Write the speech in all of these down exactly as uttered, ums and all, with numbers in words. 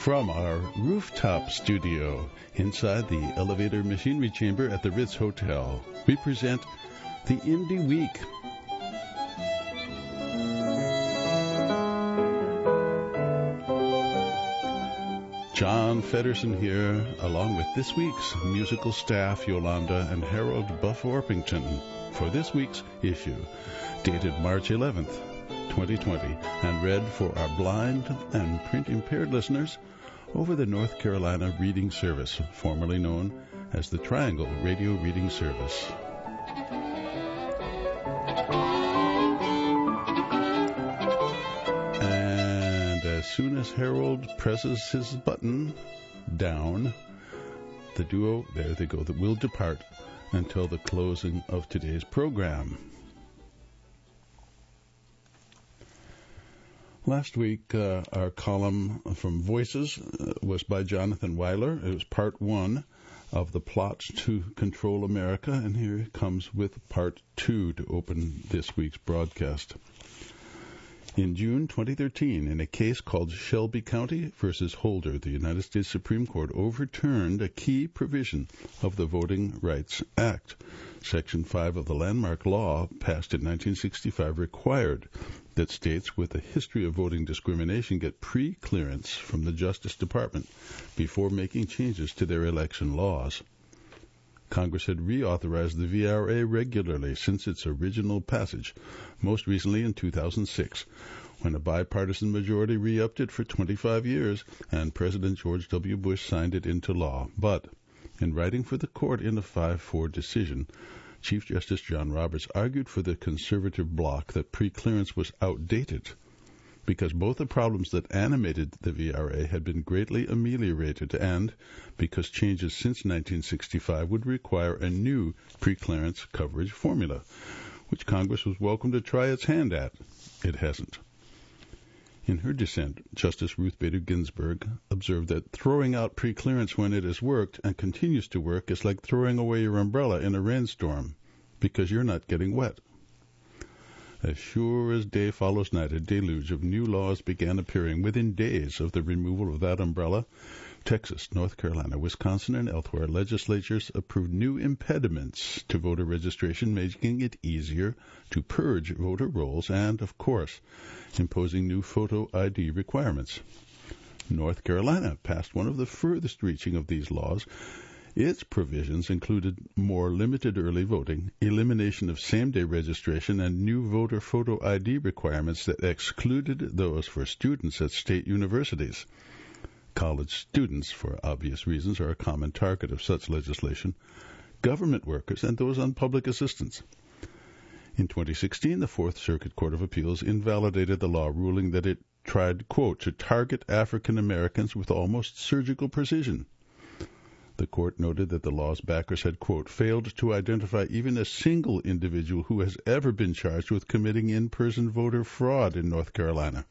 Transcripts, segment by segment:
from our rooftop studio inside the elevator machinery chamber at the Ritz Hotel, we present the Indie Week. John Feddersen here, along with this week's musical staff, Yolanda and Harold Buff Orpington, for this week's issue, dated March eleventh, twenty twenty, and read for our blind and print-impaired listeners over the North Carolina Reading Service, formerly known as the Triangle Radio Reading Service. And as soon as Harold presses his button down, the duo, there they go, that will depart until the closing of today's program. Last week, uh, our column from Voices uh, was by Jonathan Weiler. It was part one of the plot to control America, and here it comes with part two to open this week's broadcast. In June twenty thirteen, in a case called Shelby County versus Holder, the United States Supreme Court overturned a key provision of the Voting Rights Act. Section five of the landmark law, passed in nineteen sixty-five, required that states with a history of voting discrimination get pre-clearance from the Justice Department before making changes to their election laws. Congress had reauthorized the V R A regularly since its original passage, most recently in two thousand six, when a bipartisan majority re-upped it for twenty-five years, and President George W. Bush signed it into law. But in writing for the court in a five four decision, Chief Justice John Roberts argued for the conservative bloc that pre-clearance was outdated because both the problems that animated the V R A had been greatly ameliorated and because changes since nineteen sixty-five would require a new pre-clearance coverage formula, which Congress was welcome to try its hand at. It hasn't. In her dissent, Justice Ruth Bader Ginsburg observed that throwing out pre-clearance when it has worked and continues to work is like throwing away your umbrella in a rainstorm because you're not getting wet. As sure as day follows night, a deluge of new laws began appearing within days of the removal of that umbrella. Texas, North Carolina, Wisconsin, and elsewhere, legislatures approved new impediments to voter registration, making it easier to purge voter rolls and, of course, imposing new photo I D requirements. North Carolina passed one of the furthest reaching of these laws. Its provisions included more limited early voting, elimination of same-day registration, and new voter photo I D requirements that excluded those for students at state universities. College students, for obvious reasons, are a common target of such legislation, government workers, and those on public assistance. In twenty sixteen, the Fourth Circuit Court of Appeals invalidated the law, ruling that it tried, quote, to target African Americans with almost surgical precision. The court noted that the law's backers had, quote, failed to identify even a single individual who has ever been charged with committing in-person voter fraud in North Carolina.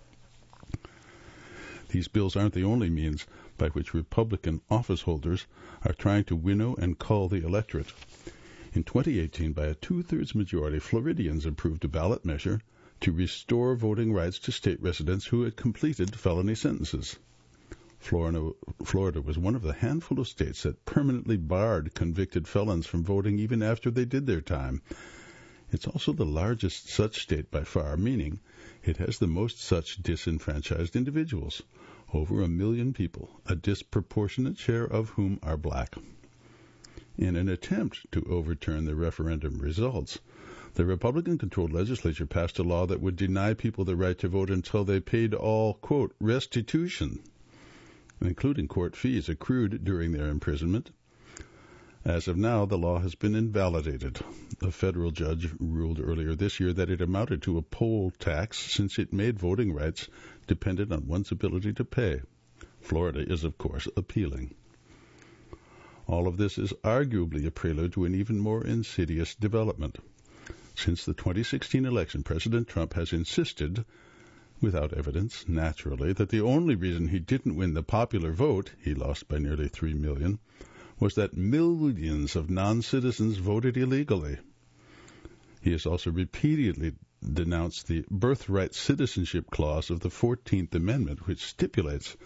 These bills aren't the only means by which Republican office holders are trying to winnow and cull the electorate. In twenty eighteen, by a two-thirds majority, Floridians approved a ballot measure to restore voting rights to state residents who had completed felony sentences. Florida, Florida was one of the handful of states that permanently barred convicted felons from voting even after they did their time. It's also the largest such state by far, meaning it has the most such disenfranchised individuals, over a million people, a disproportionate share of whom are black. In an attempt to overturn the referendum results, the Republican-controlled legislature passed a law that would deny people the right to vote until they paid all, quote, restitution, including court fees accrued during their imprisonment. As of now, the law has been invalidated. A federal judge ruled earlier this year that it amounted to a poll tax since it made voting rights dependent on one's ability to pay. Florida is, of course, appealing. All of this is arguably a prelude to an even more insidious development. Since the twenty sixteen election, President Trump has insisted, without evidence, naturally, that the only reason he didn't win the popular vote, he lost by nearly three million, was that millions of non-citizens voted illegally. He has also repeatedly denounced the birthright citizenship clause of the fourteenth Amendment, which stipulates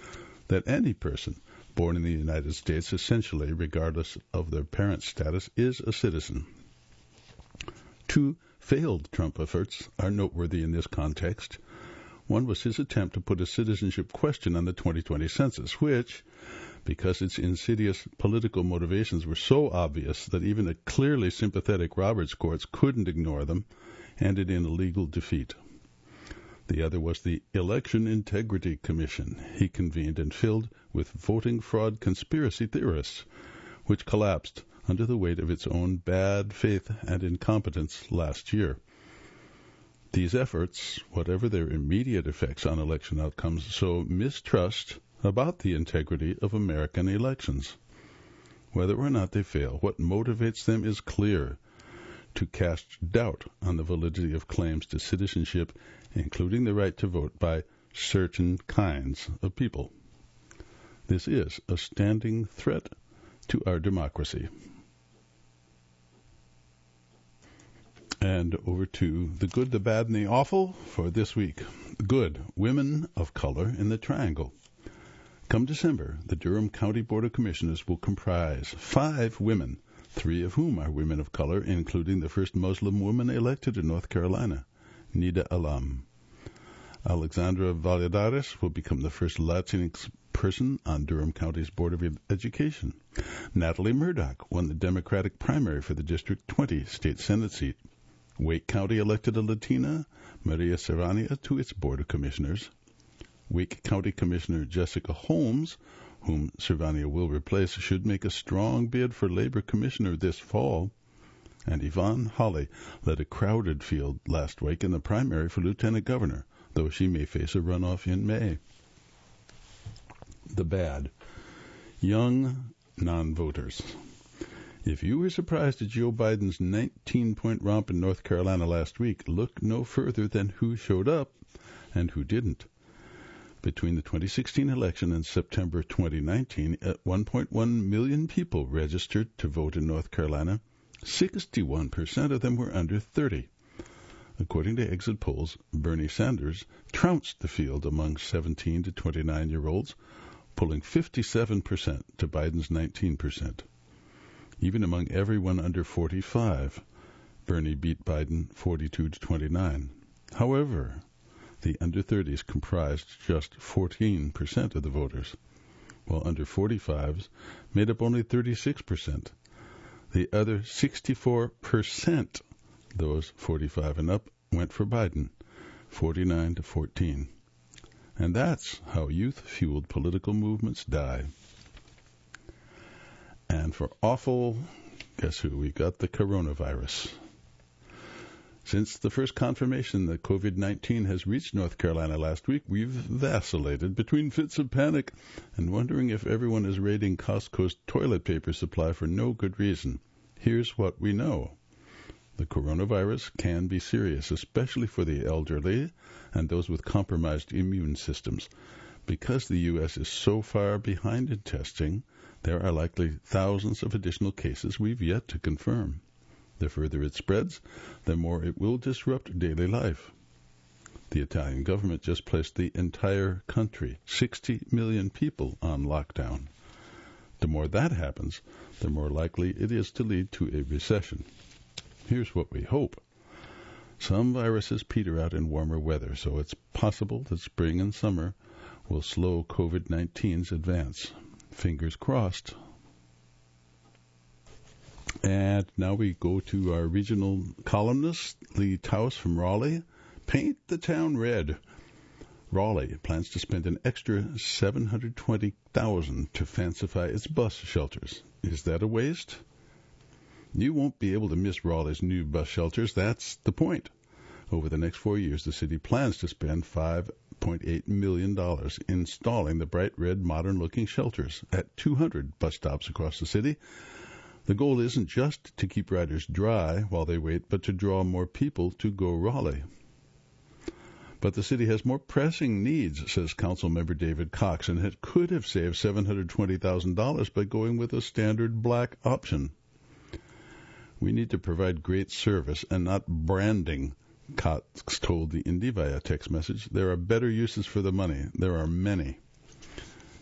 that any person born in the United States, essentially regardless of their parent status, is a citizen. Two failed Trump efforts are noteworthy in this context. One was his attempt to put a citizenship question on the twenty twenty census, which, because its insidious political motivations were so obvious that even the clearly sympathetic Roberts courts couldn't ignore them, ended in a legal defeat. The other was the Election Integrity Commission he convened and filled with voting fraud conspiracy theorists, which collapsed under the weight of its own bad faith and incompetence last year. These efforts, whatever their immediate effects on election outcomes, sow mistrust about the integrity of American elections. Whether or not they fail, what motivates them is clear: to cast doubt on the validity of claims to citizenship, including the right to vote by certain kinds of people. This is a standing threat to our democracy. And over to the good, the bad, and the awful for this week. Good, women of color in the Triangle. Come December, the Durham County Board of Commissioners will comprise five women, three of whom are women of color, including the first Muslim woman elected in North Carolina, Nida Alam. Alexandra Valladares will become the first Latinx person on Durham County's Board of Education. Natalie Murdoch won the Democratic primary for the District twenty state Senate seat. Wake County elected a Latina, Maria Serrania, to its Board of Commissioners. Wake County Commissioner Jessica Holmes, whom Serrania will replace, should make a strong bid for Labor Commissioner this fall. And Yvonne Hawley led a crowded field last week in the primary for Lieutenant Governor, though she may face a runoff in May. The bad. Young non-voters. If you were surprised at Joe Biden's nineteen-point romp in North Carolina last week, look no further than who showed up and who didn't. Between the twenty sixteen election and September twenty nineteen, one point one million people registered to vote in North Carolina. sixty-one percent of them were under thirty. According to exit polls, Bernie Sanders trounced the field among seventeen to twenty-nine-year-olds, pulling fifty-seven percent to Biden's nineteen percent. Even among everyone under forty-five, Bernie beat Biden forty-two to twenty-nine. However, the under thirties comprised just fourteen percent of the voters, while under forty-fives made up only thirty-six percent. The other sixty-four percent, those forty-five and up, went for Biden, forty-nine to fourteen. And that's how youth-fueled political movements die. And for awful, guess who? We got the coronavirus. Since the first confirmation that COVID nineteen has reached North Carolina last week, we've vacillated between fits of panic and wondering if everyone is raiding Costco's toilet paper supply for no good reason. Here's what we know. The coronavirus can be serious, especially for the elderly and those with compromised immune systems. Because the U S is so far behind in testing, there are likely thousands of additional cases we've yet to confirm. The further it spreads, the more it will disrupt daily life. The Italian government just placed the entire country, sixty million people, on lockdown. The more that happens, the more likely it is to lead to a recession. Here's what we hope. Some viruses peter out in warmer weather, so it's possible that spring and summer will slow COVID nineteen's advance. Fingers crossed. And now we go to our regional columnist, Lee Taus from Raleigh. Paint the town red. Raleigh plans to spend an extra seven hundred twenty thousand dollars to fancify its bus shelters. Is that a waste? You won't be able to miss Raleigh's new bus shelters. That's the point. Over the next four years, the city plans to spend five point eight million dollars installing the bright red, modern-looking shelters at two hundred bus stops across the city. The goal isn't just to keep riders dry while they wait, but to draw more people to Go Raleigh. But the city has more pressing needs, says Councilmember David Cox, and it could have saved seven hundred twenty thousand dollars by going with a standard black option. We need to provide great service and not branding, Cox told the Indy via text message. There are better uses for the money. There are many.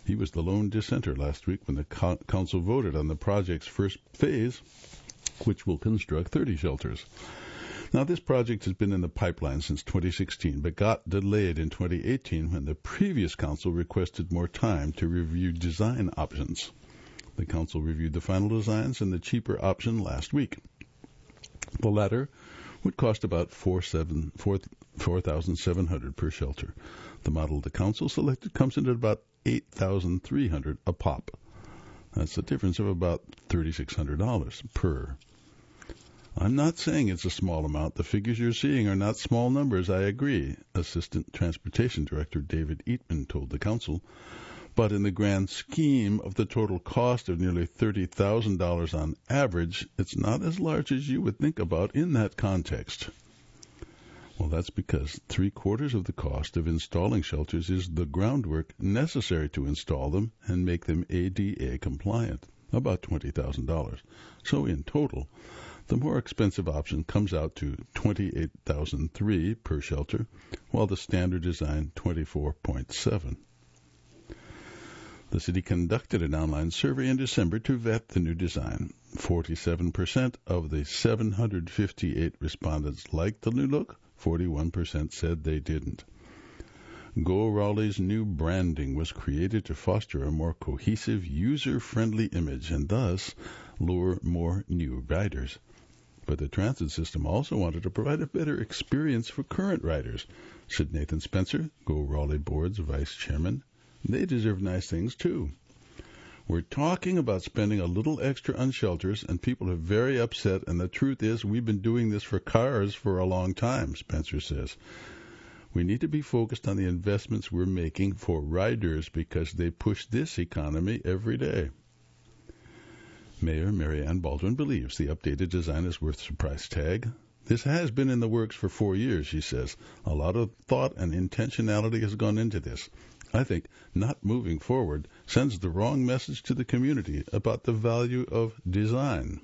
He was the lone dissenter last week when the co- council voted on the project's first phase, which will construct thirty shelters. Now, this project has been in the pipeline since twenty sixteen, but got delayed in twenty eighteen when the previous council requested more time to review design options. The council reviewed the final designs and the cheaper option last week. The latter would cost about four thousand seven hundred dollars per shelter. The model the council selected comes in at about eight thousand three hundred dollars a pop. That's a difference of about three thousand six hundred dollars per. I'm not saying it's a small amount. The figures you're seeing are not small numbers, I agree, Assistant Transportation Director David Eatman told the council. But in the grand scheme of the total cost of nearly thirty thousand dollars on average, it's not as large as you would think about in that context. Well, that's because three-quarters of the cost of installing shelters is the groundwork necessary to install them and make them A D A compliant, about twenty thousand dollars. So in total, the more expensive option comes out to twenty-eight thousand three dollars per shelter, while the standard design twenty-four point seven dollars. The city conducted an online survey in December to vet the new design. forty-seven percent of the seven hundred fifty-eight respondents liked the new look. forty-one percent said they didn't. Go Raleigh's new branding was created to foster a more cohesive, user-friendly image and thus lure more new riders. But the transit system also wanted to provide a better experience for current riders, said Nathan Spencer, Go Raleigh Board's vice chairman. They deserve nice things, too. We're talking about spending a little extra on shelters, and people are very upset, and the truth is we've been doing this for cars for a long time, Spencer says. We need to be focused on the investments we're making for riders because they push this economy every day. Mayor Mary Ann Baldwin believes the updated design is worth the price tag. This has been in the works for four years, she says. A lot of thought and intentionality has gone into this. I think not moving forward sends the wrong message to the community about the value of design.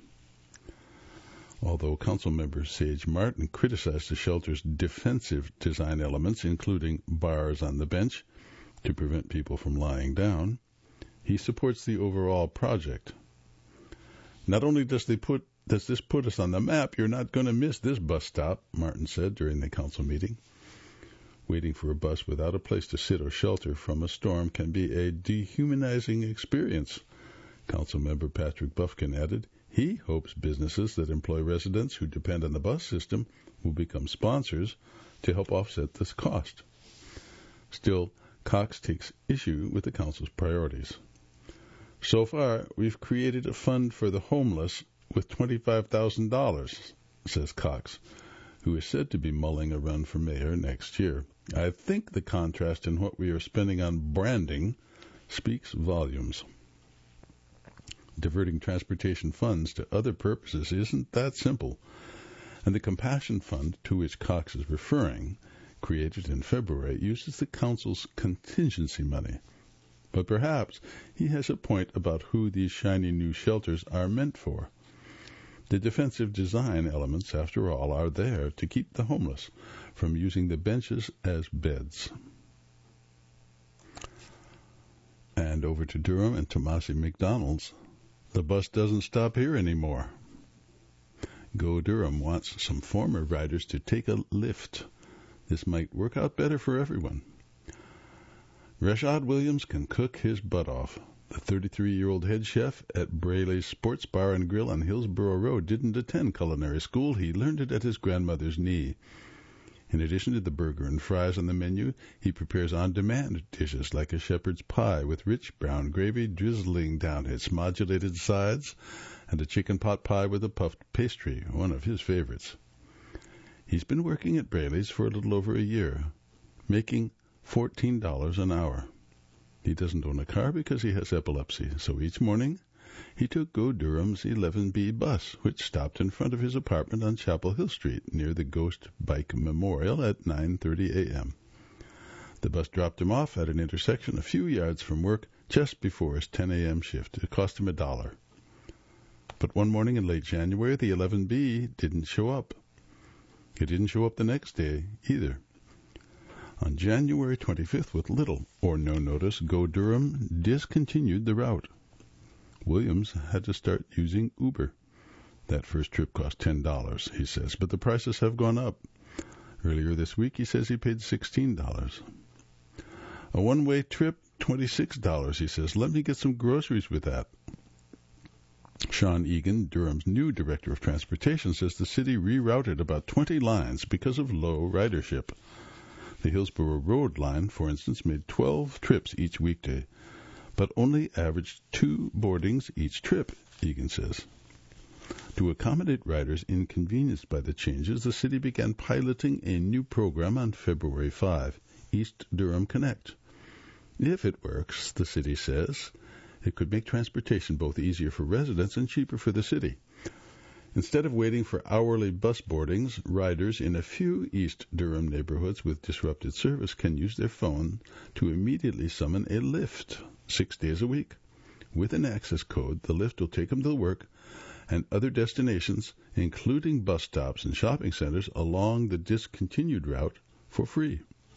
Although Councilmember Sage Martin criticized the shelter's defensive design elements, including bars on the bench to prevent people from lying down, he supports the overall project. Not only does, they put, does this put us on the map, you're not going to miss this bus stop, Martin said during the council meeting. Waiting for a bus without a place to sit or shelter from a storm can be a dehumanizing experience, Councilmember Patrick Buffkin added. He hopes businesses that employ residents who depend on the bus system will become sponsors to help offset this cost. Still, Cox takes issue with the council's priorities. So far, we've created a fund for the homeless with twenty-five thousand dollars, says Cox, who is said to be mulling a run for mayor next year. I think the contrast in what we are spending on branding speaks volumes. Diverting transportation funds to other purposes isn't that simple, and the Compassion Fund, to which Cox is referring, created in February, uses the council's contingency money. But perhaps he has a point about who these shiny new shelters are meant for. The defensive design elements, after all, are there to keep the homeless from using the benches as beds. And over to Durham and Tomasi McDonald's. The bus doesn't stop here anymore. Go Durham wants some former riders to take a lift. This might work out better for everyone. Rashad Williams can cook his butt off. The thirty-three-year-old head chef at Braley's Sports Bar and Grill on Hillsborough Road didn't attend culinary school. He learned it at his grandmother's knee. In addition to the burger and fries on the menu, he prepares on-demand dishes like a shepherd's pie with rich brown gravy drizzling down its modulated sides and a chicken pot pie with a puffed pastry, one of his favorites. He's been working at Braley's for a little over a year, making fourteen dollars an hour. He doesn't own a car because he has epilepsy, so each morning he took Go Durham's eleven B bus, which stopped in front of his apartment on Chapel Hill Street near the Ghost Bike Memorial at nine thirty a.m. The bus dropped him off at an intersection a few yards from work just before his ten a.m. shift. It cost him a dollar. But one morning in late January, the eleven B didn't show up. It didn't show up the next day either. On January twenty-fifth, with little or no notice, Go Durham discontinued the route. Williams had to start using Uber. That first trip cost ten dollars, he says, but the prices have gone up. Earlier this week, he says he paid sixteen dollars. A one-way trip, twenty-six dollars, he says. Let me get some groceries with that. Sean Egan, Durham's new director of transportation, says the city rerouted about twenty lines because of low ridership. The Hillsborough Road line, for instance, made twelve trips each weekday, but only averaged two boardings each trip, Egan says. To accommodate riders inconvenienced by the changes, the city began piloting a new program on February fifth, East Durham Connect. If it works, the city says, it could make transportation both easier for residents and cheaper for the city. Instead of waiting for hourly bus boardings, riders in a few East Durham neighborhoods with disrupted service can use their phone to immediately summon a lift six days a week. With an access code, the lift will take them to work and other destinations, including bus stops and shopping centers along the discontinued route, for free.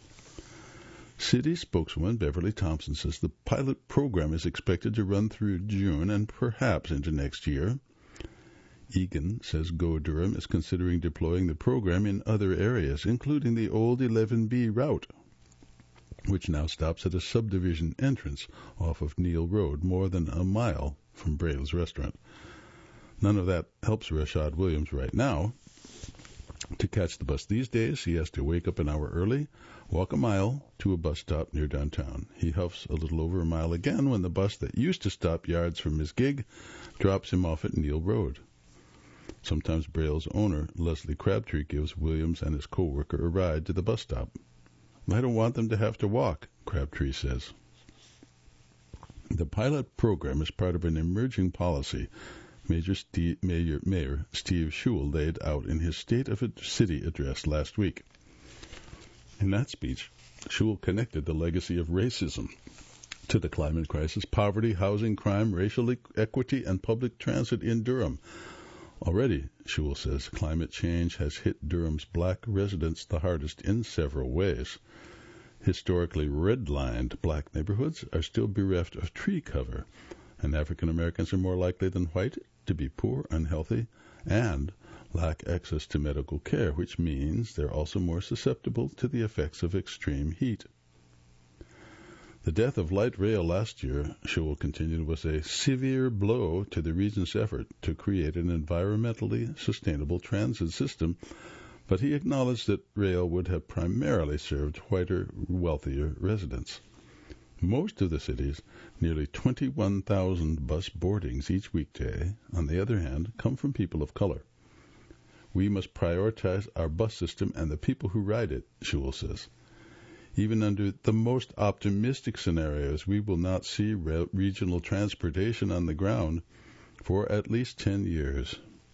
City spokeswoman Beverly Thompson says the pilot program is expected to run through June and perhaps into next year. Egan says Go Durham is considering deploying the program in other areas, including the old eleven B route, which now stops at a subdivision entrance off of Neal Road, more than a mile from Braille's restaurant. None of that helps Rashad Williams right now. To catch the bus these days, he has to wake up an hour early, walk a mile to a bus stop near downtown. He huffs a little over a mile again when the bus that used to stop yards from his gig drops him off at Neal Road. Sometimes Braille's owner, Leslie Crabtree, gives Williams and his co-worker a ride to the bus stop. I don't want them to have to walk, Crabtree says. The pilot program is part of an emerging policy Major Steve, Mayor, Mayor Steve Schewel laid out in his State of the City address last week. In that speech, Schewel connected the legacy of racism to the climate crisis, poverty, housing, crime, racial equity, and public transit in Durham. Already, Schewel says, climate change has hit Durham's black residents the hardest in several ways. Historically red-lined black neighborhoods are still bereft of tree cover, and African Americans are more likely than white to be poor, unhealthy, and lack access to medical care, which means they're also more susceptible to the effects of extreme heat. The death of light rail last year, Schewel continued, was a severe blow to the region's effort to create an environmentally sustainable transit system, but he acknowledged that rail would have primarily served whiter, wealthier residents. Most of the city's nearly twenty-one thousand bus boardings each weekday, on the other hand, come from people of color. We must prioritize our bus system and the people who ride it, Schewel says. Even under the most optimistic scenarios, we will not see re- regional transportation on the ground for at least ten years.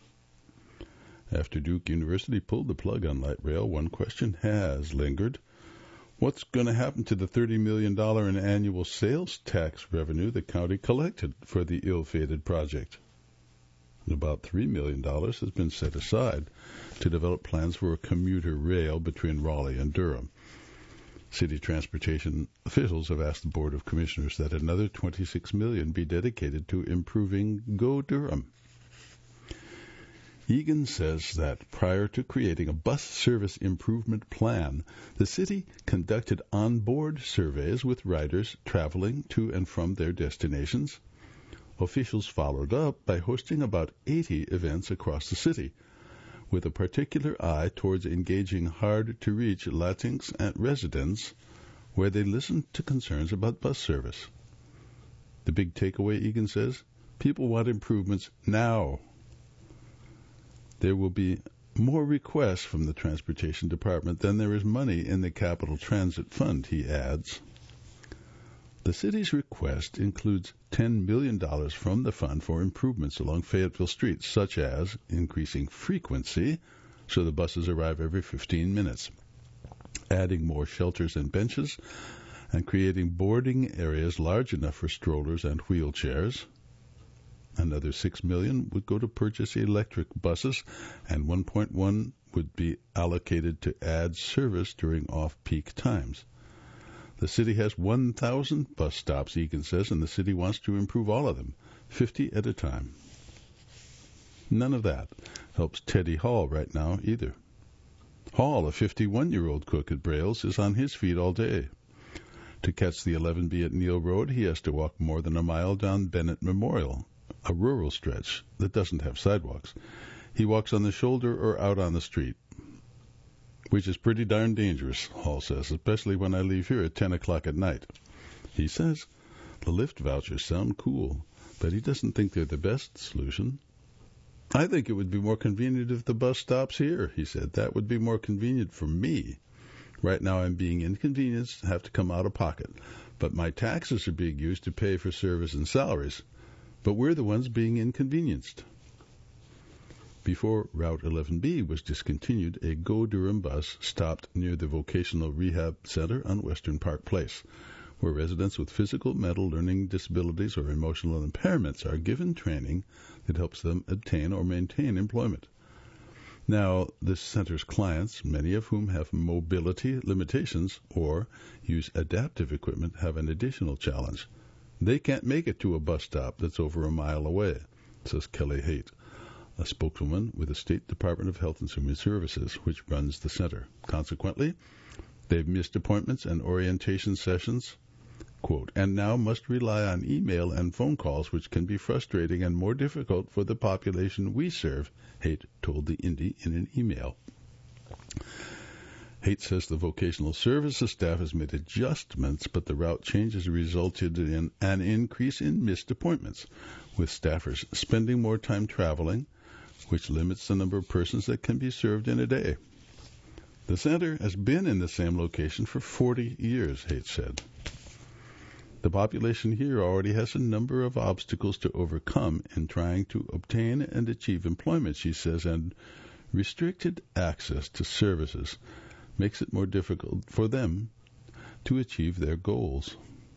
After Duke University pulled the plug on light rail, one question has lingered. What's going to happen to the thirty million dollars in annual sales tax revenue the county collected for the ill-fated project? About three million dollars has been set aside to develop plans for a commuter rail between Raleigh and Durham. City transportation officials have asked the Board of Commissioners that another twenty-six million dollars be dedicated to improving Go Durham. Egan says that prior to creating a bus service improvement plan, the city conducted on-board surveys with riders traveling to and from their destinations. Officials followed up by hosting about eighty events across the city, with a particular eye towards engaging hard-to-reach Latinx and residents where they listened to concerns about bus service. The big takeaway, Egan says, people want improvements now. There will be more requests from the Transportation Department than there is money in the Capital Transit Fund, he adds. The city's request includes ten million dollars from the fund for improvements along Fayetteville Street, such as increasing frequency so the buses arrive every fifteen minutes, adding more shelters and benches, and creating boarding areas large enough for strollers and wheelchairs. Another six million dollars would go to purchase electric buses, and one point one would be allocated to add service during off-peak times. The city has one thousand bus stops, Egan says, and the city wants to improve all of them, fifty at a time. None of that helps Teddy Hall right now either. Hall, a fifty-one-year-old cook at Brailes, is on his feet all day. To catch the eleven B at Neil Road, he has to walk more than a mile down Bennett Memorial, a rural stretch that doesn't have sidewalks. He walks on the shoulder or out on the street, which is pretty darn dangerous, Hall says, especially when I leave here at ten o'clock at night. He says the Lyft vouchers sound cool, but he doesn't think they're the best solution. I think it would be more convenient if the bus stops here, he said. That would be more convenient for me. Right now I'm being inconvenienced, have to come out of pocket, but my taxes are being used to pay for service and salaries. But we're the ones being inconvenienced. Before Route eleven B was discontinued, a Go Durham bus stopped near the Vocational Rehab Center on Western Park Place, where residents with physical, mental, learning disabilities, or emotional impairments are given training that helps them obtain or maintain employment. Now, this center's clients, many of whom have mobility limitations or use adaptive equipment, have an additional challenge. They can't make it to a bus stop that's over a mile away, says Kelly Haight, a spokeswoman with the State Department of Health and Human Services, which runs the center. Consequently, they've missed appointments and orientation sessions, quote, and now must rely on email and phone calls, which can be frustrating and more difficult for the population we serve, Haight told the Indy in an email. Haight says the vocational services staff has made adjustments, but the route changes resulted in an increase in missed appointments, with staffers spending more time traveling, which limits the number of persons that can be served in a day. The center has been in the same location for forty years, Haight said. The population here already has a number of obstacles to overcome in trying to obtain and achieve employment, she says, and restricted access to services makes it more difficult for them to achieve their goals.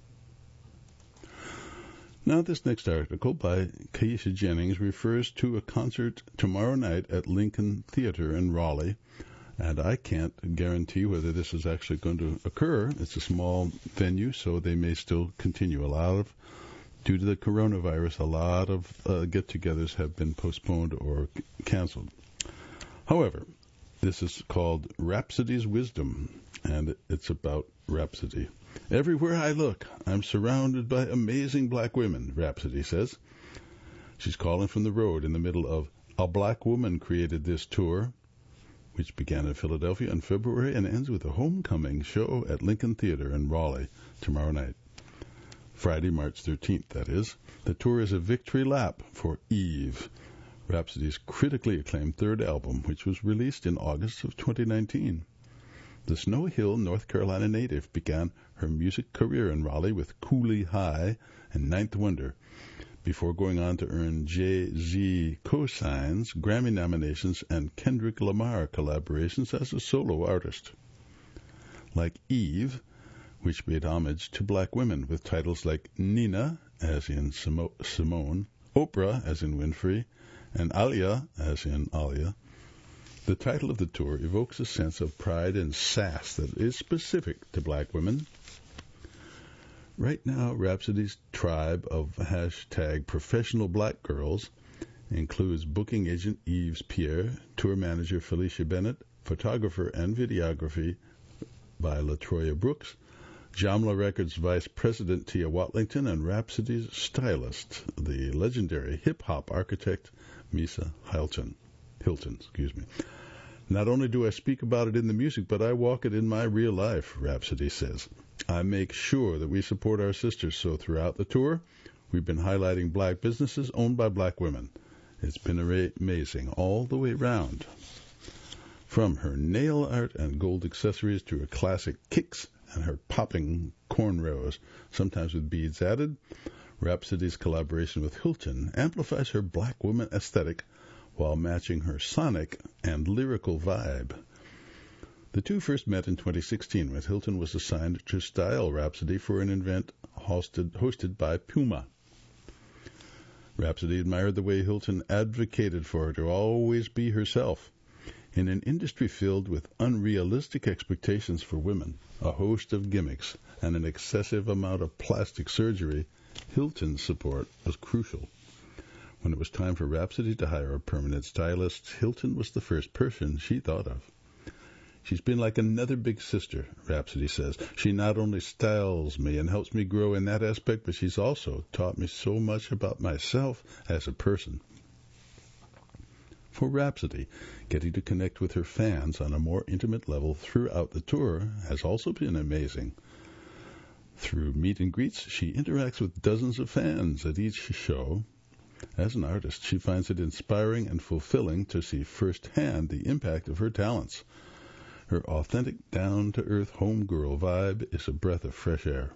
Now, this next article by Keisha Jennings refers to a concert tomorrow night at Lincoln Theater in Raleigh, and I can't guarantee whether this is actually going to occur. It's a small venue, so they may still continue. A lot of, due to the coronavirus, a lot of uh, get-togethers have been postponed or c- canceled. However, this is called Rhapsody's Wisdom, and it's about Rhapsody. Everywhere I look, I'm surrounded by amazing black women, Rhapsody says. She's calling from the road in the middle of A Black Woman Created This Tour, which began in Philadelphia in February and ends with a homecoming show at Lincoln Theater in Raleigh tomorrow night. Friday, March thirteenth, that is. The tour is a victory lap for Eve, Rhapsody's critically acclaimed third album, which was released in August of twenty nineteen. The Snow Hill, North Carolina native began her music career in Raleigh with Cooley High and Ninth Wonder, before going on to earn Jay-Z cosigns, Grammy nominations, and Kendrick Lamar collaborations as a solo artist. Like Eve, which paid homage to black women with titles like Nina, as in Simo- Simone, Oprah, as in Winfrey, and Alia, as in Alia, the title of the tour evokes a sense of pride and sass that is specific to black women. Right now, Rhapsody's tribe of hashtag professional black girls includes booking agent Yves Pierre, tour manager Felicia Bennett, photographer and videography by LaTroya Brooks, Jamla Records vice president Tia Watlington, and Rhapsody's stylist, the legendary hip-hop architect Misa Hilton. Hilton, excuse me. Not only do I speak about it in the music, but I walk it in my real life, Rhapsody says. I make sure that we support our sisters, so throughout the tour, we've been highlighting black businesses owned by black women. It's been amazing all the way round. From her nail art and gold accessories to her classic kicks and her popping cornrows, sometimes with beads added, Rhapsody's collaboration with Hilton amplifies her black woman aesthetic while matching her sonic and lyrical vibe. The two first met in twenty sixteen when Hilton was assigned to style Rhapsody for an event hosted, hosted by Puma. Rhapsody admired the way Hilton advocated for her to always be herself. In an industry filled with unrealistic expectations for women, a host of gimmicks, and an excessive amount of plastic surgery, Hilton's support was crucial. When it was time for Rhapsody to hire a permanent stylist, Hilton was the first person she thought of. She's been like another big sister, Rhapsody says. She not only styles me and helps me grow in that aspect, but she's also taught me so much about myself as a person. For Rhapsody, getting to connect with her fans on a more intimate level throughout the tour has also been amazing. Through meet and greets, she interacts with dozens of fans at each show. As an artist, she finds it inspiring and fulfilling to see firsthand the impact of her talents. Her authentic, down-to-earth homegirl vibe is a breath of fresh air.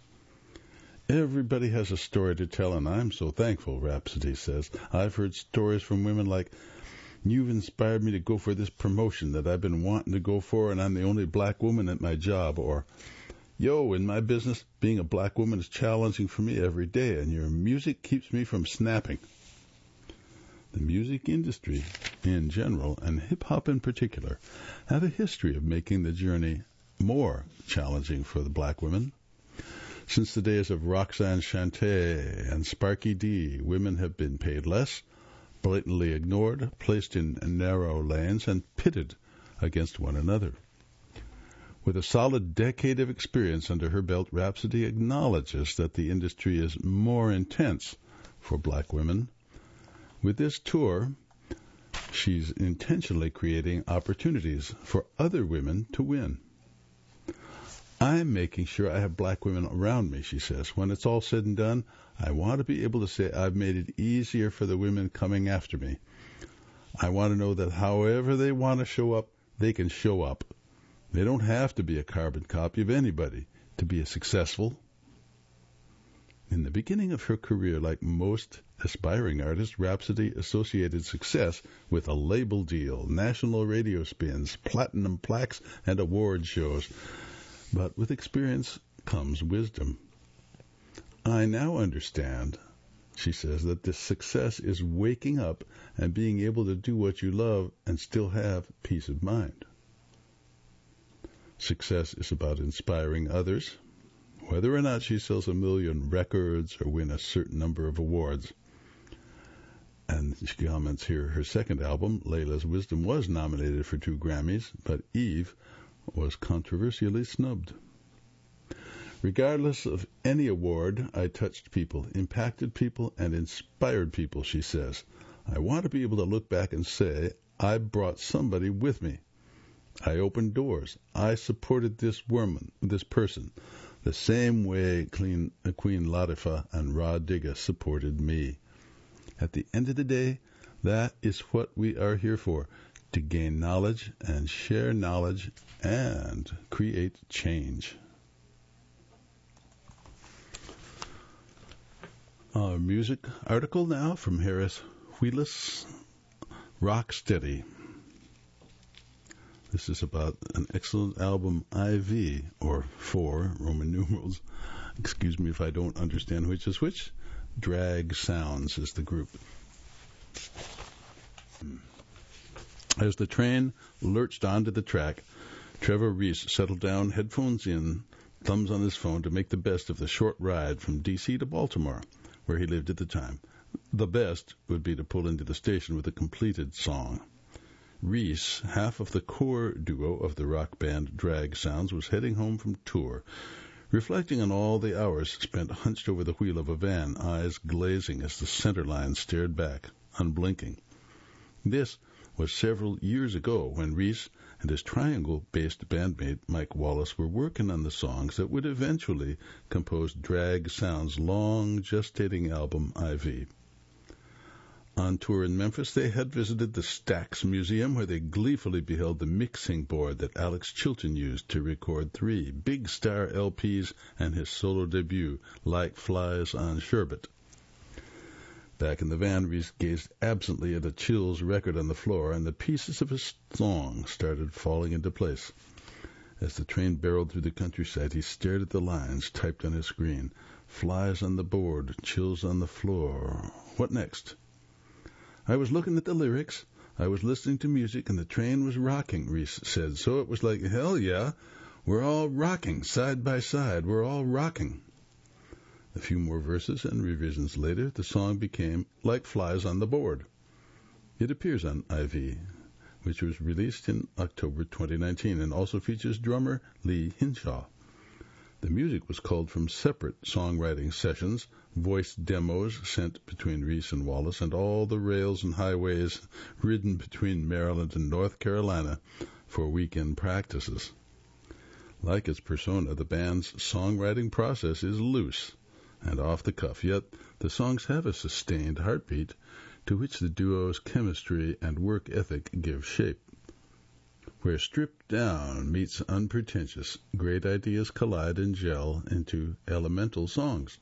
Everybody has a story to tell, and I'm so thankful, Rhapsody says. I've heard stories from women like, "You've inspired me to go for this promotion that I've been wanting to go for, and I'm the only black woman at my job," or, "Yo, in my business, being a black woman is challenging for me every day, and your music keeps me from snapping." The music industry in general, and hip-hop in particular, have a history of making the journey more challenging for the black women. Since the days of Roxanne Shante and Sparky D, women have been paid less, blatantly ignored, placed in narrow lanes, and pitted against one another. With a solid decade of experience under her belt, Rhapsody acknowledges that the industry is more intense for black women. With this tour, she's intentionally creating opportunities for other women to win. "I'm making sure I have black women around me," she says. "When it's all said and done, I want to be able to say I've made it easier for the women coming after me. I want to know that however they want to show up, they can show up. They don't have to be a carbon copy of anybody to be a successful." In the beginning of her career, like most aspiring artists, Rhapsody associated success with a label deal, national radio spins, platinum plaques, and award shows. But with experience comes wisdom. "I now understand," she says, "that this success is waking up and being able to do what you love and still have peace of mind." Success is about inspiring others, whether or not she sells a million records or win a certain number of awards. And she comments here, her second album, Layla's Wisdom, was nominated for two Grammys, but Eve was controversially snubbed. "Regardless of any award, I touched people, impacted people, and inspired people," she says. "I want to be able to look back and say, I brought somebody with me. I opened doors. I supported this woman, this person, the same way Queen, Queen Latifah and Rah Digga supported me." At the end of the day, that is what we are here for, to gain knowledge and share knowledge and create change. Our music article now from Harris Wheelis, Rock Steady. This is about an excellent album, I V, or four, Roman numerals. Excuse me if I don't understand which is which. Drag Sounds is the group. As the train lurched onto the track, Trevor Reese settled down, headphones in, thumbs on his phone to make the best of the short ride from D C to Baltimore, where he lived at the time. The best would be to pull into the station with a completed song. Reese, half of the core duo of the rock band Drag Sounds, was heading home from tour, reflecting on all the hours spent hunched over the wheel of a van, eyes glazing as the center line stared back, unblinking. This was several years ago when Reese and his Triangle-based bandmate Mike Wallace were working on the songs that would eventually compose Drag Sounds' long gestating album I V. On tour in Memphis, they had visited the Stax Museum, where they gleefully beheld the mixing board that Alex Chilton used to record three Big Star L Ps and his solo debut, Like Flies on Sherbet. Back in the van, Reese gazed absently at a Chills record on the floor, and the pieces of his song started falling into place. As the train barreled through the countryside, he stared at the lines typed on his screen. Flies on the board, chills on the floor. What next? I was looking at the lyrics. I was listening to music and the train was rocking, Reese said. So it was like, hell yeah, we're all rocking, side by side, we're all rocking. A few more verses and revisions later, the song became Like Flies on the Board. It appears on I V, which was released in October twenty nineteen and also features drummer Lee Hinshaw. The music was culled from separate songwriting sessions, voice demos sent between Reese and Wallace, and all the rails and highways ridden between Maryland and North Carolina for weekend practices. Like its persona, the band's songwriting process is loose and off the cuff, yet the songs have a sustained heartbeat to which the duo's chemistry and work ethic give shape. Where stripped down meets unpretentious, great ideas collide and gel into elemental songs.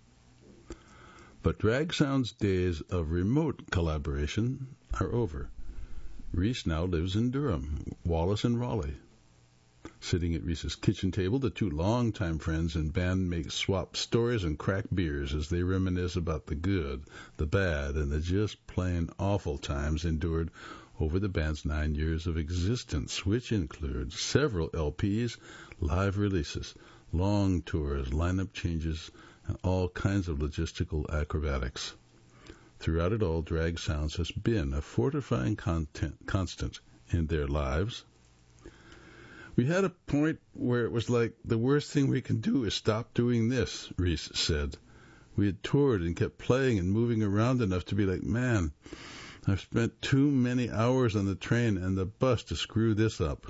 But Drag Sound's days of remote collaboration are over. Reese now lives in Durham, Wallace in Raleigh. Sitting at Reese's kitchen table, the two longtime friends and bandmates swap stories and crack beers as they reminisce about the good, the bad, and the just plain awful times endured over the band's nine years of existence, which includes several L Ps, live releases, long tours, lineup changes, and all kinds of logistical acrobatics. Throughout it all, Drag Sounds has been a fortifying content, constant in their lives. We had a point where it was like, the worst thing we can do is stop doing this, Reese said. We had toured and kept playing and moving around enough to be like, man, I've spent too many hours on the train and the bus to screw this up.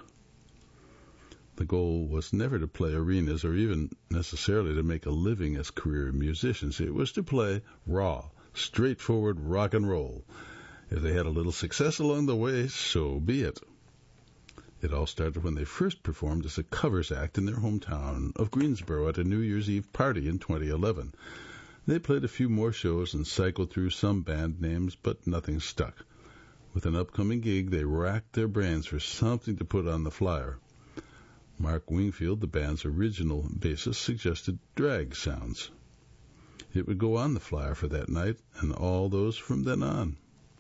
The goal was never to play arenas or even necessarily to make a living as career musicians. It was to play raw, straightforward rock and roll. If they had a little success along the way, so be it. It all started when they first performed as a covers act in their hometown of Greensboro at a New Year's Eve party in twenty eleven. They played a few more shows and cycled through some band names, but nothing stuck. With an upcoming gig, they racked their brains for something to put on the flyer. Mark Wingfield, the band's original bassist, suggested Drag Sounds. It would go on the flyer for that night and all those from then on.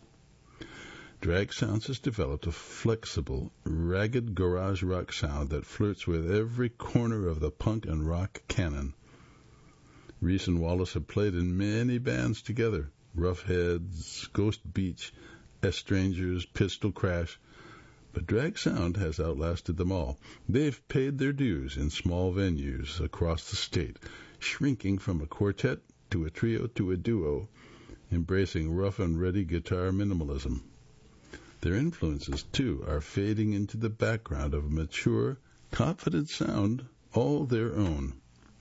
Drag Sounds has developed a flexible, ragged garage rock sound that flirts with every corner of the punk and rock canon. Reese and Wallace have played in many bands together, Roughheads, Ghost Beach, Estrangers, Pistol Crash, but Drag Sound has outlasted them all. They've paid their dues in small venues across the state, shrinking from a quartet to a trio to a duo, embracing rough and ready guitar minimalism. Their influences, too, are fading into the background of a mature, confident sound all their own.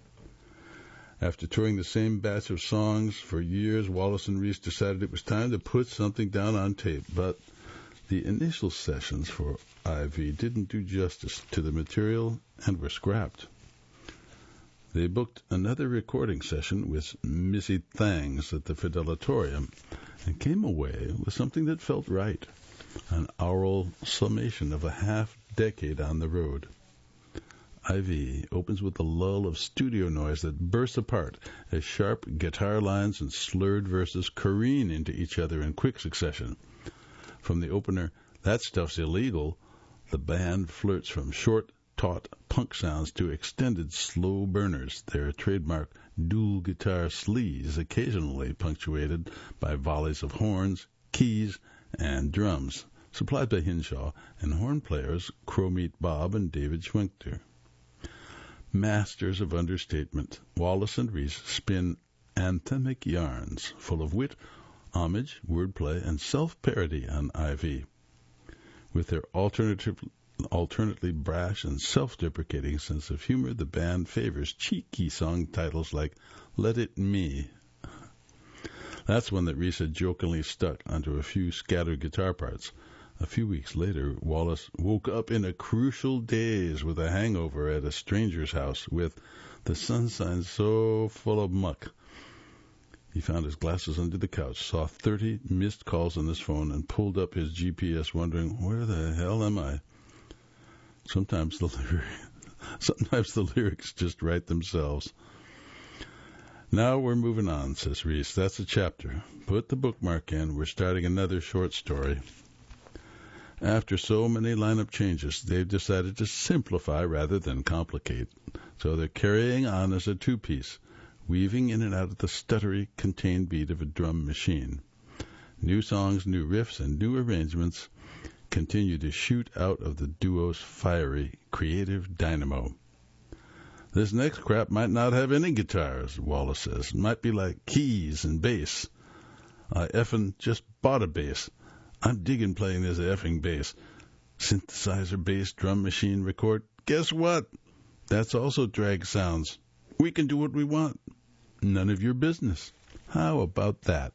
After touring the same batch of songs for years, Wallace and Reese decided it was time to put something down on tape, but the initial sessions for I V didn't do justice to the material and were scrapped. They booked another recording session with Missy Thangs at the Fidelatorium and came away with something that felt right, an aural summation of a half-decade on the road. I V opens with a lull of studio noise that bursts apart as sharp guitar lines and slurred verses careen into each other in quick succession. From the opener, That Stuff's Illegal, the band flirts from short, taut punk sounds to extended slow burners, their trademark dual guitar sleaze occasionally punctuated by volleys of horns, keys, and drums, supplied by Hinshaw and horn players Crow-Meat Bob and David Schwenkter. Masters of understatement, Wallace and Reese spin anthemic yarns full of wit, homage, wordplay, and self-parody on I V. With their alternative, alternately brash and self-deprecating sense of humor, the band favors cheeky song titles like Let It Me. That's one that Reese had jokingly stuck onto a few scattered guitar parts. A few weeks later, Wallace woke up in a crucial daze with a hangover at a stranger's house with the sunshine so full of muck. He found his glasses under the couch, saw thirty missed calls on his phone, and pulled up his G P S wondering, where the hell am I? Sometimes the, lyric, sometimes the lyrics just write themselves. Now we're moving on, says Reese. That's a chapter. Put the bookmark in. We're starting another short story. After so many lineup changes, they've decided to simplify rather than complicate. So they're carrying on as a two-piece, weaving in and out of the stuttery, contained beat of a drum machine. New songs, new riffs, and new arrangements continue to shoot out of the duo's fiery, creative dynamo. This next crap might not have any guitars, Wallace says. It might be like keys and bass. I effing just bought a bass. I'm digging playing this effing bass. Synthesizer bass drum machine record. Guess what? That's also drag sounds. We can do what we want. None of your business. How about that?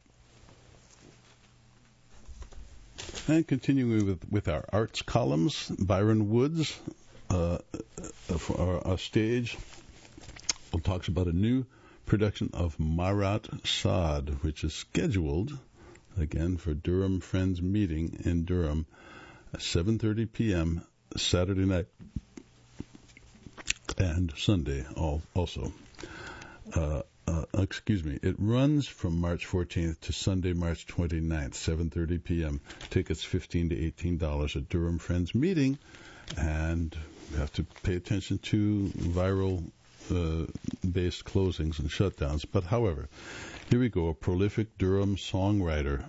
And continuing with, with our arts columns, Byron Woods, uh, for our, our stage, talks about a new production of Marat Sade, which is scheduled, again, for Durham Friends Meeting in Durham at seven thirty p.m. Saturday night and Sunday all, also. Uh, uh, excuse me. It runs from March fourteenth to Sunday, March twenty-ninth, seven thirty p.m. Tickets fifteen to eighteen dollars at Durham Friends Meeting, and we have to pay attention to viral uh, based closings and shutdowns. But however, here we go. A prolific Durham songwriter.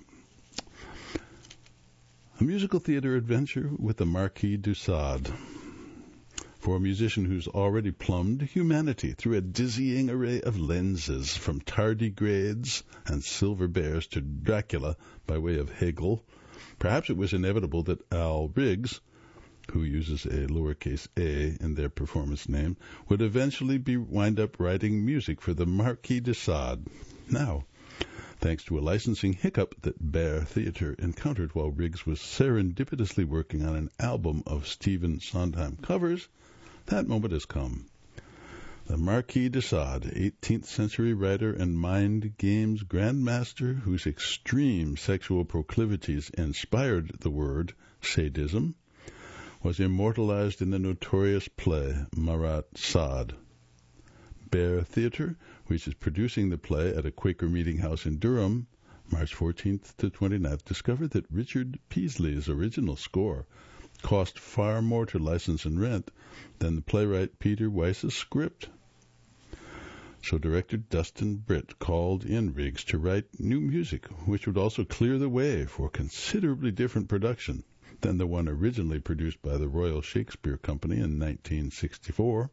A musical theater adventure with the Marquis de Sade. For a musician who's already plumbed humanity through a dizzying array of lenses, from tardigrades and silver bears to Dracula by way of Hegel, perhaps it was inevitable that Al Riggs, who uses a lowercase a in their performance name, would eventually be wind up writing music for the Marquis de Sade. Now, thanks to a licensing hiccup that Bear Theatre encountered while Riggs was serendipitously working on an album of Stephen Sondheim covers, that moment has come. The Marquis de Sade, eighteenth century writer and mind games grandmaster whose extreme sexual proclivities inspired the word sadism, was immortalized in the notorious play Marat Sade. Bear Theatre, which is producing the play at a Quaker Meeting House in Durham, March fourteenth to twenty-ninth, discovered that Richard Peasley's original score cost far more to license and rent than the playwright Peter Weiss's script. So director Dustin Britt called in Riggs to write new music, which would also clear the way for a considerably different production than the one originally produced by the Royal Shakespeare Company in nineteen sixty-four.